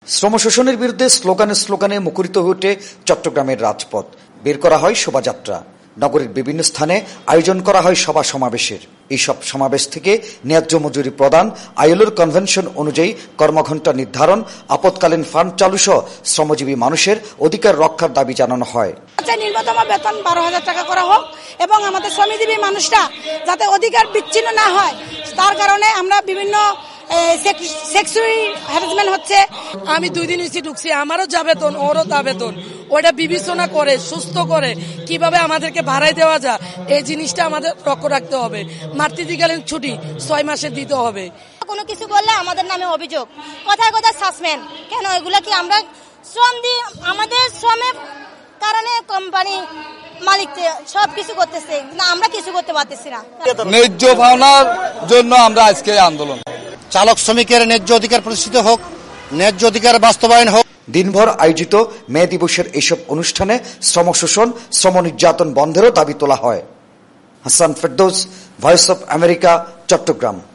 শ্রম শোষণের বিরুদ্ধে স্লোগানে মুখরিত হয়ে ওঠে চট্টগ্রামের রাজপথ। বের করা হয় শোভাযাত্রা। নগরীর বিভিন্ন স্থানে আয়োজন করা হয় সভা সমাবেশের। এইসব সমাবেশ থেকে ন্যায্য মজুরি প্রদান, আইএলওর কনভেনশন অনুযায়ী কর্মঘণ্টা নির্ধারণ, আপৎকালীন ফান্ড চালু সহ শ্রমজীবী মানুষের অধিকার রক্ষার দাবি জানানো হয়। ন্যূনতম বেতন 12,000 টাকা করা হোক এবং আমাদের শ্রমজীবী মানুষরা যাতে অধিকার বিচ্ছিন্ন না হয়, তার কারণে আমরা বিভিন্ন সেক্সুয়াল হ্যারাসমেন্ট হচ্ছে। আমি 2 দিন হয়েছে ঢুকছি, আমারও যা বেতন ওরও তা বেতন, ওইটা বিবেচনা করে সুস্থ করে কিভাবে আমাদেরকে ভাড়াই দেওয়া যায় এই জিনিসটা আমাদের লক্ষ্য রাখতে হবে। মাতৃত্বকালীন ছুটি 6 মাসে দিতে হবে। কোনো কিছু বললে আমাদের নামে অভিযোগ, কথায় কথায় সাসপেন্ড। কেন এগুলা কি আমরা শ্রম দিই? আমাদের শ্রমের কারণে কোম্পানি মালিক সব কিছু করতেছে, না আমরা কিছু করতে পারতেছি না। ন্যায্য পাওনার জন্য আমরা আজকে আন্দোলন। চালক শ্রমিকের ন্যায্য অধিকার প্রতিষ্ঠিত হোক, ন্যায্য অধিকার বাস্তবায়ন হোক। দিনভর আয়োজিত মে দিবসের এসব অনুষ্ঠানে শ্রম শোষণ, শ্রম নির্যাতন বন্ধেরও দাবি তোলা হয়। Hasan Ferdous, Voice of America, Chittagong.